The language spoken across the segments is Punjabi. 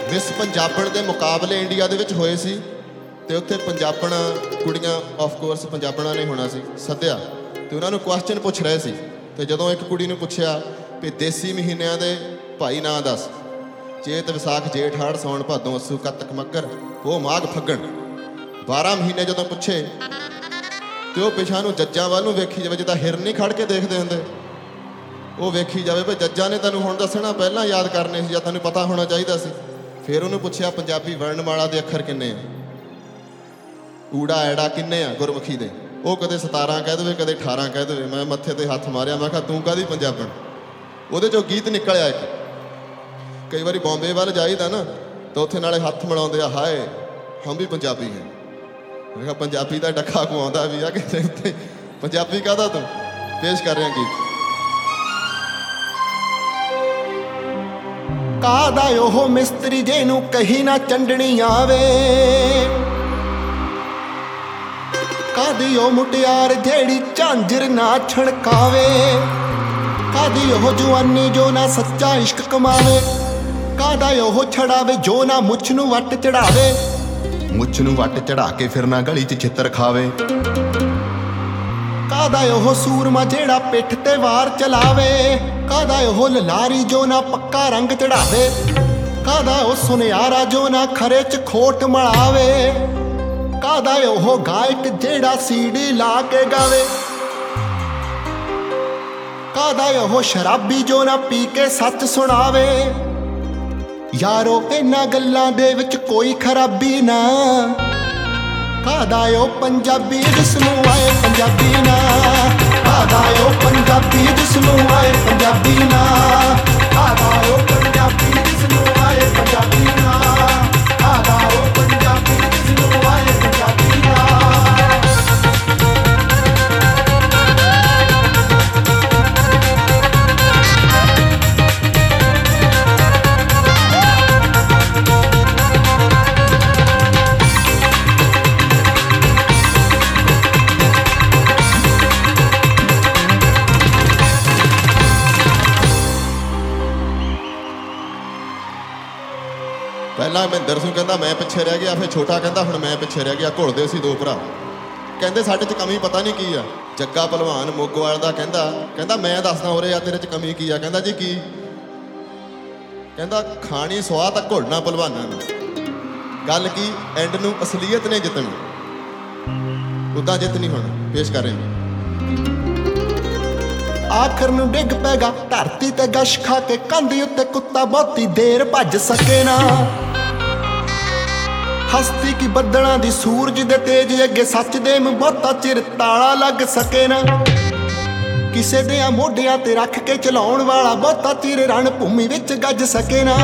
ਮਿਸ ਪੰਜਾਬਣ ਦੇ ਮੁਕਾਬਲੇ ਇੰਡੀਆ ਦੇ ਵਿੱਚ ਹੋਏ ਸੀ ਅਤੇ ਉੱਥੇ ਪੰਜਾਬਣ ਕੁੜੀਆਂ ਆਫਕੋਰਸ ਪੰਜਾਬਣਾਂ ਨੇ ਹੋਣਾ ਸੀ ਸੱਦਿਆ ਅਤੇ ਉਹਨਾਂ ਨੂੰ ਕੁਐਸਚਨ ਪੁੱਛ ਰਹੇ ਸੀ ਅਤੇ ਜਦੋਂ ਇੱਕ ਕੁੜੀ ਨੂੰ ਪੁੱਛਿਆ ਵੀ ਦੇਸੀ ਮਹੀਨਿਆਂ ਦੇ ਭਾਈ ਨਾਂ ਦੱਸ, ਚੇਤ ਵਿਸਾਖ ਜੇਠ ਹਾੜ ਸਾਉਣ ਭਾਦੋਂ ਅੱਸੂ ਕੱਤਕ ਮੱਘਰ ਪੋਹ ਮਾਘ ਫੱਗਣ, 12 ਮਹੀਨੇ ਜਦੋਂ ਪੁੱਛੇ ਅਤੇ ਉਹ ਪਿਛਾਂ ਨੂੰ ਜੱਜਾਂ ਵੱਲ ਨੂੰ ਵੇਖੀ ਜਾਵੇ, ਜਿੱਦਾਂ ਹਿਰਨ ਨਹੀਂ ਖੜ੍ਹ ਕੇ ਦੇਖਦੇ ਹੁੰਦੇ, ਉਹ ਵੇਖੀ ਜਾਵੇ ਵੀ ਜੱਜਾਂ ਨੇ ਤੈਨੂੰ ਹੁਣ ਦੱਸਣਾ ਪਹਿਲਾਂ ਯਾਦ ਕਰਨੇ ਸੀ ਜਾਂ ਤੈਨੂੰ ਪਤਾ ਹੋਣਾ ਚਾਹੀਦਾ ਸੀ। ਫਿਰ ਉਹਨੂੰ ਪੁੱਛਿਆ ਪੰਜਾਬੀ ਵਰਣਮਾਲਾ ਦੇ ਅੱਖਰ ਕਿੰਨੇ ਆ, ਊੜਾ ਐੜਾ ਕਿੰਨੇ ਆ ਗੁਰਮੁਖੀ ਦੇ, ਉਹ ਕਦੇ 17 ਕਹਿ ਦੇਵੇ ਕਦੇ 18 ਕਹਿ ਦੇਵੇ। ਮੈਂ ਮੱਥੇ 'ਤੇ ਹੱਥ ਮਾਰਿਆ, ਮੈਂ ਕਿਹਾ ਤੂੰ ਕਾਹਦੀ ਪੰਜਾਬਣ। ਉਹਦੇ 'ਚੋਂ ਗੀਤ ਨਿਕਲਿਆ ਇੱਕ, ਕਈ ਵਾਰੀ ਬੌਂਬੇ ਵੱਲ ਜਾਈਦਾ ਨਾ ਤਾਂ ਉੱਥੇ ਨਾਲੇ ਹੱਥ ਮਿਲਾਉਂਦੇ ਆ, ਹਾਏ ਹਮ ਵੀ ਪੰਜਾਬੀ ਹੈ। ਮੈਂ ਕਿਹਾ ਪੰਜਾਬੀ ਦਾ ਡੱਖਾ ਘੁਮਾਉਂਦਾ ਵੀ ਆ ਕਿਤੇ ਉੱਤੇ, ਪੰਜਾਬੀ ਕਾਹਦਾ ਤੂੰ। ਪੇਸ਼ ਕਰ ਰਿਹਾ ਗੀਤ। ਕਾਹਦਾ ਉਹ ਮਿਸਤਰੀ ਜਿਹਨੂੰ ਕਹੀ ਨਾ ਚੰਡਣੀ ਆਵੇ, ਕਾਹਦੀ ਉਹ ਮੁਟਿਆਰ ਜਿਹੜੀ ਝਾਂਜਰ ਨਾ ਛਣਕਾਵੇ, ਕਾਹਦੀ ਉਹ ਜਵਾਨੀ ਜੋ ਨਾ ਸੱਚਾ ਇਸ਼ਕ ਕਮਾਵੇ, ਕਾਹਦਾ ਉਹ ਛੜਾਵੇ ਜੋ ਨਾ ਮੁੱਛ ਨੂੰ ਵੱਟ ਚੜਾਵੇ, ਮੁੱਛ ਨੂੰ ਵੱਟ ਚੜਾ ਕੇ ਫਿਰ ਨਾ ਗਲੀ 'ਚ ਛਿੱਤਰ ਖਾਵੇ, ਕਾਹਦਾ ਉਹ ਸੂਰਮਾ ਜਿਹੜਾ ਪਿੱਠ ਤੇ ਵਾਰ ਚਲਾਵੇ, ਕਾਹਦਾ ਉਹ ਲਲਾਰੀ ਜੋ ਨਾ ਪੱਕਾ ਰੰਗ ਚੜਾਵੇ, ਕਾਹਦਾ ਉਹ ਸੁਨਿਆਰਾ ਜੋ ਨਾ ਖਰੇ 'ਚ ਖੋਟ ਮਲਾਵੇ, ਕਾਹਦਾ ਉਹ ਗਾਇਕ ਜਿਹੜਾ ਸੀਡੀ ਲਾ ਕੇ ਗਾਵੇ, ਕਾਹਦਾ ਉਹ ਸ਼ਰਾਬੀ ਜੋ ਨਾ ਪੀ ਕੇ ਸੱਚ ਸੁਣਾਵੇ। ਯਾਰੋ ਇਹਨਾਂ ਗੱਲਾਂ ਦੇ ਵਿੱਚ ਕੋਈ ਖਰਾਬੀ ਨਾ, ਕਾਹਦਾ ਉਹ ਪੰਜਾਬੀ ਜਿਸਨੂੰ ਆਏ ਪੰਜਾਬੀ ਨਾ, ਕਾਹਦਾ ਉਹ ਪੰਜਾਬੀ ਜਿਸਨੂੰ ਆਏ ਪੰਜਾਬੀ ਨਾ, ਕਾਹਦਾ ਉਹ ਪੰਜਾਬੀ ਜਿਸਨੂੰ ਆਏ ਪੰਜਾਬੀ ਨਾ, ਕਾਹਦਾ ਉਹ ਪੰਜਾਬੀ ਜਿਸਨੂੰ ਆਏ ਪੰਜਾਬੀ ਨਾ। ਪਹਿਲਾਂ ਮਹਿੰਦਰ ਸਿੰਘ ਕਹਿੰਦਾ ਮੈਂ ਪਿੱਛੇ ਰਹਿ ਗਿਆ, ਫਿਰ ਛੋਟਾ ਕਹਿੰਦਾ ਹੁਣ ਮੈਂ ਪਿੱਛੇ ਰਹਿ ਗਿਆ। ਘੁਲਦੇ ਸੀ ਦੋ ਭਰਾ, ਕਹਿੰਦੇ ਸਾਡੇ 'ਚ ਕਮੀ ਪਤਾ ਨਹੀਂ ਕੀ ਆ। ਜੱਗਾ ਭਲਵਾਨ ਮੋਗੋਵਾਲ ਦਾ ਕਹਿੰਦਾ ਮੈਂ ਦੱਸਦਾ ਉਰੇ ਆ ਤੇਰੇ 'ਚ ਕਮੀ ਕੀ ਆ। ਕਹਿੰਦਾ ਜੀ ਕੀ? ਕਹਿੰਦਾ ਖਾਣੀ ਸਵਾਹ ਤਾਂ ਘੁਲਣਾ ਭਲਵਾਨਾਂ ਨੂੰ, ਗੱਲ ਕੀ ਐਂਡ ਨੂੰ ਅਸਲੀਅਤ ਨੇ ਜਿੱਤਣਾ, ਉੱਦਾਂ ਜਿੱਤ ਨਹੀਂ ਹੋਣਾ। ਪੇਸ਼ ਕਰ ਰਹੇ ਆਖਰ ਨੂੰ ਡਿੱਗ ਪੈਗਾ ਧਰਤੀ ਤੇ ਗਸ਼ ਖਾ ਕੇ, ਕੰਧ ਉੱਤੇ ਕੁੱਤਾ ਬਹੁਤੀ ਦੇਰ ਭੱਜ ਸਕੇ ਨਾ, ਹਸਤੀ ਕੀ ਬੱਦਲਾਂ ਦੀ ਸੂਰਜ ਦੇ ਤੇਜ ਅੱਗੇ ਸੱਚ ਦੇ ਬਹੁਤਾ ਚਿਰ ਤਾਲਾ ਲੱਗ ਸਕੇ ਨਾ, ਕਿਸੇ ਦੇ ਮੋਢਿਆਂ ਤੇ ਰੱਖ ਕੇ ਚਲਾਉਣ ਵਾਲਾ ਬਹੁਤਾ ਚਿਰ ਰਣ ਭੂਮੀ ਵਿੱਚ ਗੱਜ ਸਕੇ ਨਾ।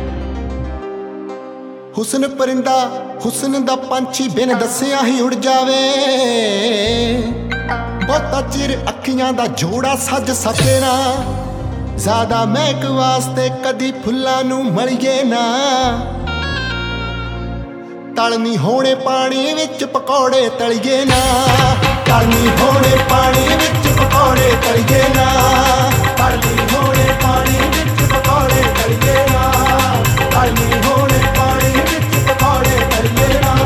ਹੁਸਨ ਪਰਿੰਦਾ ਹੁਸਨ ਦਾ ਪੰਛੀ ਬਿਨ ਦੱਸਿਆ ਹੀ ਉੜ ਜਾਵੇ, ਬਹੁਤਾ ਚਿਰ ਅੱਖੀਆਂ ਦਾ ਜੋੜਾ ਸੱਜ ਸਕੇ ਨਾ, ਜ਼ਿਆਦਾ ਮਹਿਕ ਵਾਸਤੇ ਕਦੀ ਫੁੱਲਾਂ ਨੂੰ ਮਲੀਏ ਨਾ, ਤਲਨੀ ਹੋਣੇ ਪਾਣੀ ਵਿੱਚ ਪਕੌੜੇ ਤਲੀਏ ਨਾ, ਤਲਨੀ ਹੋਣੇ ਪਾਣੀ ਵਿੱਚ ਪਕੌੜੇ ਤਲੀਏ ਨਾ, ਤਲਨੀ ਹੋਣੇ ਪਾਣੀ ਵਿੱਚ ਪਕੌੜੇ ਤਲੀਏ ਨਾ, ਤਲਨੀ ਹੋਣੇ ਪਾਣੀ ਵਿੱਚ ਪਕੌੜੇ ਤਲੀਏ ਨਾ।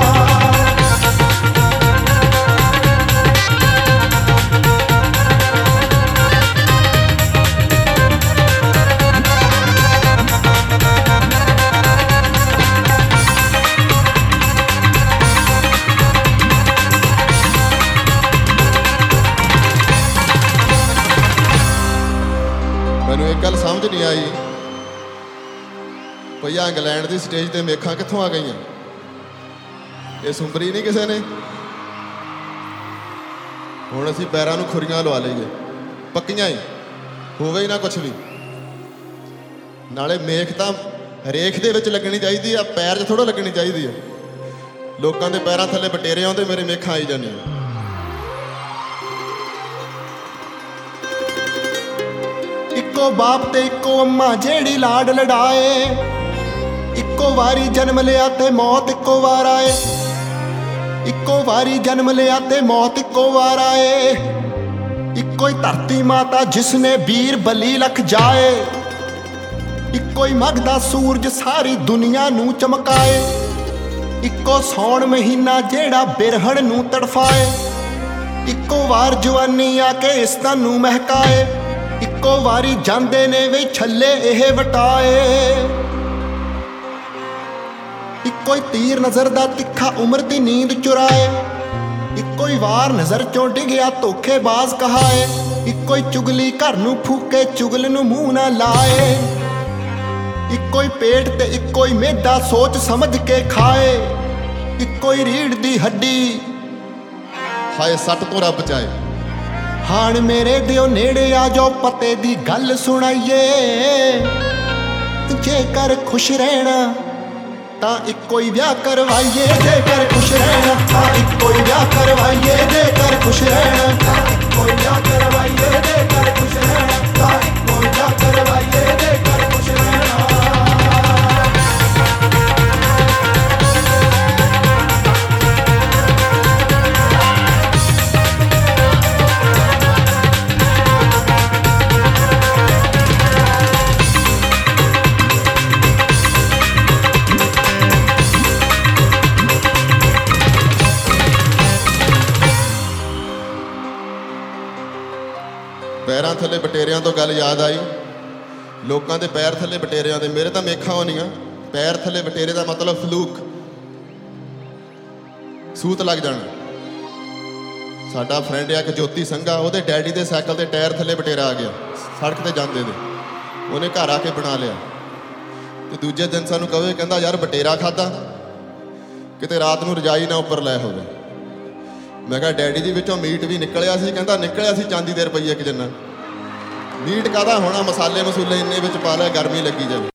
ਮੈਨੂੰ ਇੱਕ ਗੱਲ ਸਮਝ ਨਹੀਂ ਆਈ, ਭਈਆ ਇੰਗਲੈਂਡ ਦੀ ਸਟੇਜ 'ਤੇ ਮੇਖਾਂ ਕਿੱਥੋਂ ਆ ਗਈਆਂ? ਇਹ ਸੁੰਬਰੀ ਨਹੀਂ ਕਿਸੇ ਨੇ। ਹੁਣ ਅਸੀਂ ਪੈਰਾਂ ਨੂੰ ਖੁਰੀਆਂ ਲਵਾ ਲਈਏ, ਪੱਕੀਆਂ ਹੀ ਹੋਵੇ ਹੀ ਨਾ ਕੁਛ ਵੀ। ਨਾਲੇ ਮੇਖ ਤਾਂ ਰੇਖ ਦੇ ਵਿੱਚ ਲੱਗਣੀ ਚਾਹੀਦੀ ਆ, ਪੈਰ 'ਚ ਥੋੜ੍ਹਾ ਲੱਗਣੀ ਚਾਹੀਦੀ ਆ। ਲੋਕਾਂ ਦੇ ਪੈਰਾਂ ਥੱਲੇ ਬਟੇਰੇ ਆਉਂਦੇ, ਮੇਰੇ ਮੇਖਾਂ ਆਈ ਜਾਂਦੀਆਂ। ਇੱਕੋ ਬਾਪ ਤੇ ਇੱਕੋ ਅੰਮਾ ਜਿਹੜੀ ਲਾਡ ਲਡਾਏ, ਇੱਕੋ ਵਾਰੀ ਜਨਮ ਲਿਆ ਤੇ ਮੌਤ ਇੱਕੋ ਵਾਰ ਆਏ, ਇੱਕੋ ਵਾਰੀ ਜਨਮ ਲਿਆ ਤੇ ਮੌਤ ਇੱਕੋ ਵਾਰ ਆਏ, ਇੱਕੋ ਹੀ ਧਰਤੀ ਮਾਤਾ ਜਿਸਨੇ ਵੀਰ ਬਲੀ ਲਖ ਜਾਏ, ਇੱਕੋ ਹੀ ਮਘਦਾ ਸੂਰਜ ਸਾਰੀ ਦੁਨੀਆ ਨੂੰ ਚਮਕਾਏ, ਇੱਕੋ ਸੌਣ ਮਹੀਨਾ ਜਿਹੜਾ ਬਿਰਹਣ ਨੂੰ ਤੜਫਾਏ, ਇੱਕੋ ਵਾਰ ਜਵਾਨੀ ਆ ਕੇ ਇਸ ਤਨ ਨੂੰ ਮਹਿਕਾਏ, ਇੱਕੋ ਵਾਰੀ ਜਾਂਦੇ ਨੇ ਵੇ ਛੱਲੇ ਇਹ ਵਟਾਏ। ਇੱਕੋ ਹੀ ਤੀਰ ਨਜ਼ਰ ਦਾ ਤਿੱਖਾ ਉਮਰ ਦੀ ਨੀਂਦ ਚੁਰਾਏ, ਇੱਕੋ ਹੀ ਵਾਰ ਨਜ਼ਰ ਚੋਂ ਡਿੱਗਿਆ ਧੋਖੇਬਾਜ਼ ਕਹਾਏ, ਇੱਕੋ ਹੀ ਚੁਗਲੀ ਘਰ ਨੂੰ ਫੂਕੇ ਚੁਗਲ ਨੂੰ ਮੂੰਹ ਨਾ ਲਾਏ, ਇੱਕੋ ਹੀ ਪੇਟ ਤੇ ਇੱਕੋ ਹੀ ਮਿਹਦਾ ਸੋਚ ਸਮਝ ਕੇ ਖਾਏ, ਇੱਕੋ ਹੀ ਰੀੜ ਦੀ ਹੱਡੀ ਹਾਏ ਸੱਟ ਤੋਂ ਰੱਬ ਬਚਾਏ। ਹਾਣ ਮੇਰੇ ਦਿਓ ਨੇੜੇ ਆ ਜਾਓ ਪਤੇ ਦੀ ਗੱਲ ਸੁਣਾਈਏ, ਜੇਕਰ ਖੁਸ਼ ਰਹਿਣਾ ਤਾਂ ਇੱਕੋ ਹੀ ਵਿਆਹ ਕਰਵਾਈਏ, ਜੇਕਰ ਖੁਸ਼ ਰਹਿਣਾ ਤਾਂ ਇੱਕੋ ਹੀ ਵਿਆਹ ਕਰਵਾਈਏ, ਜੇਕਰ ਖੁਸ਼ ਰਹਿਣਾ ਤਾਂ ਇੱਕੋ ਹੀ ਵਿਆਹ ਕਰਵਾਈਏ, ਜੇਕਰ ਖੁਸ਼ ਰਹਿਣਾ ਤਾਂ ਇੱਕੋ ਹੀ ਵਿਆਹ ਕਰਵਾਈਏ, ਜੇਕਰ ਖੁਸ਼ ਰਹਿਣਾ। ਪੈਰਾਂ ਥੱਲੇ ਬਟੇਰਿਆਂ ਤੋਂ ਗੱਲ ਯਾਦ ਆਈ। ਲੋਕਾਂ ਦੇ ਪੈਰ ਥੱਲੇ ਬਟੇਰਿਆਂ ਦੇ, ਮੇਰੇ ਤਾਂ ਮੇਖਾਂ ਹੋਣੀਆਂ। ਪੈਰ ਥੱਲੇ ਬਟੇਰੇ ਦਾ ਮਤਲਬ ਫਲੂਕ, ਸੂਤ ਲੱਗ ਜਾਣਾ। ਸਾਡਾ ਫਰੈਂਡ ਆ ਇੱਕ ਜੋਤੀ ਸੰਘਾ, ਉਹਦੇ ਡੈਡੀ ਦੇ ਸਾਈਕਲ ਦੇ ਟਾਇਰ ਥੱਲੇ ਬਟੇਰਾ ਆ ਗਿਆ ਸੜਕ ਤੇ ਜਾਂਦੇ ਦੇ, ਉਹਨੇ ਘਰ ਆ ਕੇ ਬਣਾ ਲਿਆ। ਤੇ ਦੂਜੇ ਦਿਨ ਸਾਨੂੰ ਕਵੇ, ਕਹਿੰਦਾ ਯਾਰ ਬਟੇਰਾ ਖਾਧਾ, ਕਿਤੇ ਰਾਤ ਨੂੰ ਰਜਾਈ ਨਾ ਉੱਪਰ ਲੈ ਹੋਵੇ। ਮੈਂ ਕਿਹਾ ਡੈਡੀ ਜੀ ਵਿੱਚੋਂ ਮੀਟ ਵੀ ਨਿਕਲਿਆ ਸੀ? ਕਹਿੰਦਾ ਨਿਕਲਿਆ ਸੀ ਚਾਂਦੀ ਦੇ ਰੁਪਈਏ ਇੱਕ ਜਿੰਨਾ। ਮੀਟ ਕਾਹਦਾ ਹੋਣਾ, ਮਸਾਲੇ ਮਸੂਲੇ ਇੰਨੇ ਵਿੱਚ ਪਾ ਲਿਆ, ਗਰਮੀ ਲੱਗੀ ਜਾਵੇ।